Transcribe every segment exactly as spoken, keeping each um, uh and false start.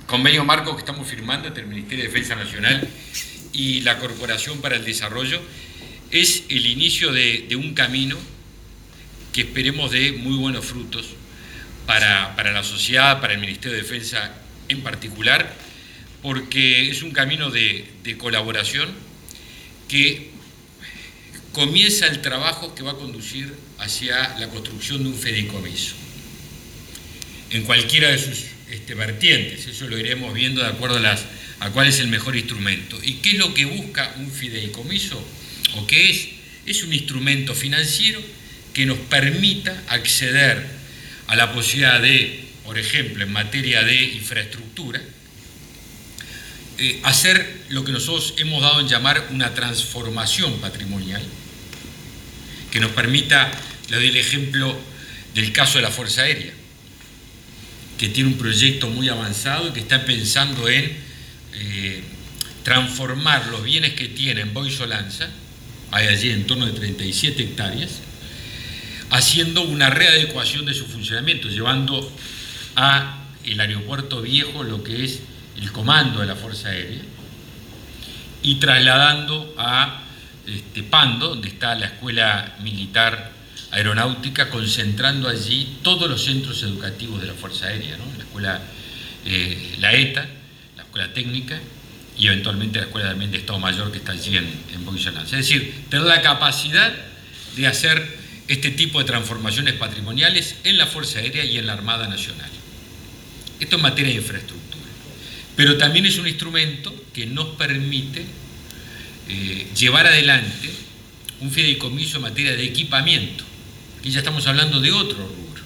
convenio marco que estamos firmando entre el Ministerio de Defensa Nacional y la Corporación para el Desarrollo es el inicio de, de un camino que esperemos dé muy buenos frutos para, para la sociedad, para el Ministerio de Defensa en particular, porque es un camino de, de colaboración que comienza el trabajo que va a conducir hacia la construcción de un fideicomiso, en cualquiera de sus este, vertientes. Eso lo iremos viendo de acuerdo a, las, a cuál es el mejor instrumento. ¿Y qué es lo que busca un fideicomiso? ¿O qué es? Es un instrumento financiero que nos permita acceder a la posibilidad de, por ejemplo, en materia de infraestructura, eh, hacer lo que nosotros hemos dado en llamar una transformación patrimonial, que nos permita, le doy el ejemplo del caso de la Fuerza Aérea, que tiene un proyecto muy avanzado y que está pensando en eh, transformar los bienes que tiene en Boisolanza, hay allí en torno de treinta y siete hectáreas, haciendo una readecuación de su funcionamiento, llevando a el aeropuerto viejo lo que es el comando de la Fuerza Aérea y trasladando a este, Pando, donde está la Escuela Militar Aeronáutica, concentrando allí todos los centros educativos de la Fuerza Aérea, ¿no? La escuela, eh, la ETA, la Escuela Técnica y eventualmente la Escuela también de Estado Mayor que está allí en, en Boisolanza. Es decir, tener la capacidad de hacer este tipo de transformaciones patrimoniales en la Fuerza Aérea y en la Armada Nacional. Esto en materia de infraestructura. Pero también es un instrumento que nos permite eh, llevar adelante un fideicomiso en materia de equipamiento. Aquí ya estamos hablando de otro rubro.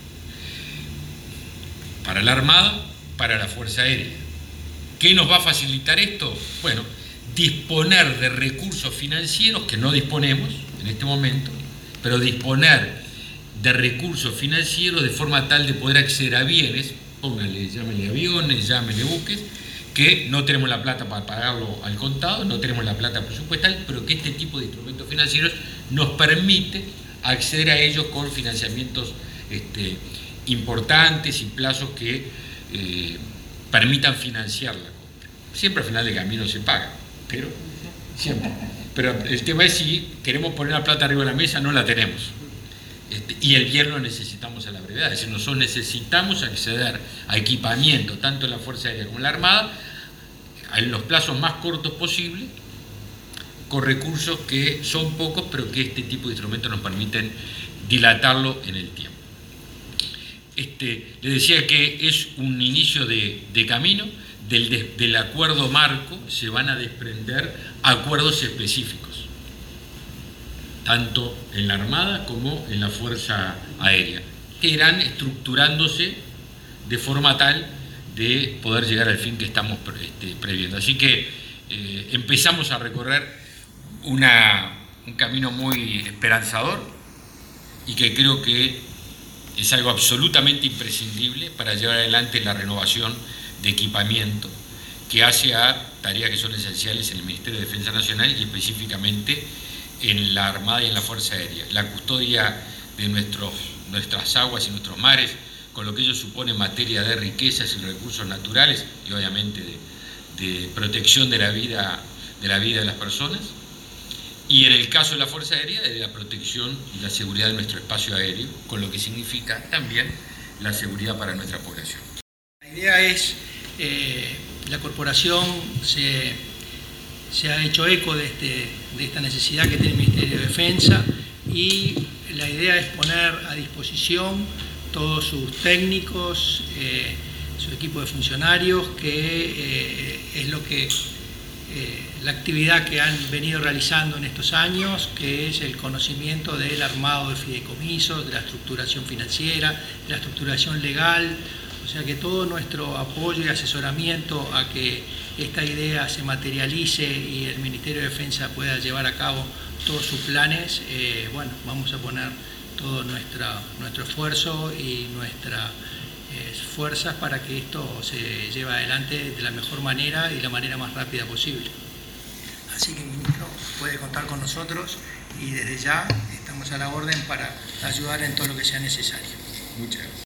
Para la Armada, para la Fuerza Aérea. ¿Qué nos va a facilitar esto? Bueno, disponer de recursos financieros que no disponemos en este momento, pero disponer de recursos financieros de forma tal de poder acceder a bienes, póngale, llámenle aviones, llámenle buques, que no tenemos la plata para pagarlo al contado, no tenemos la plata presupuestal, pero que este tipo de instrumentos financieros nos permite acceder a ellos con financiamientos este, importantes y plazos que eh, permitan financiar la compra. Siempre al final del camino se paga, pero siempre. Pero el tema es si queremos poner la plata arriba de la mesa, no la tenemos. Este, y el bien lo necesitamos a la brevedad. Es decir, nosotros necesitamos acceder a equipamiento, tanto en la Fuerza Aérea como en la Armada, en los plazos más cortos posibles, con recursos que son pocos, pero que este tipo de instrumentos nos permiten dilatarlo en el tiempo. Este, les decía que es un inicio de, de camino. Del, de, del acuerdo marco se van a desprender acuerdos específicos, tanto en la Armada como en la Fuerza Aérea, que irán estructurándose de forma tal de poder llegar al fin que estamos este, previendo. Así que eh, empezamos a recorrer una, un camino muy esperanzador y que creo que es algo absolutamente imprescindible para llevar adelante la renovación de equipamiento que hace a tareas que son esenciales en el Ministerio de Defensa Nacional y específicamente en la Armada y en la Fuerza Aérea. La custodia de nuestros, nuestras aguas y nuestros mares, con lo que ello supone en materia de riquezas y recursos naturales y obviamente de, de protección de la vida de la vida de las personas. Y en el caso de la Fuerza Aérea, de la protección y la seguridad de nuestro espacio aéreo, con lo que significa también la seguridad para nuestra población. La idea es, eh, la corporación se, se ha hecho eco de, este, de esta necesidad que tiene el Ministerio de Defensa y la idea es poner a disposición todos sus técnicos, eh, su equipo de funcionarios, que eh, es lo que eh, la actividad que han venido realizando en estos años, que es el conocimiento del armado de fideicomisos, de la estructuración financiera, de la estructuración legal. O sea que todo nuestro apoyo y asesoramiento a que esta idea se materialice y el Ministerio de Defensa pueda llevar a cabo todos sus planes, eh, bueno, vamos a poner todo nuestra, nuestro esfuerzo y nuestras eh, fuerzas para que esto se lleve adelante de la mejor manera y de la manera más rápida posible. Así que, ministro, puede contar con nosotros y desde ya estamos a la orden para ayudar en todo lo que sea necesario. Muchas gracias.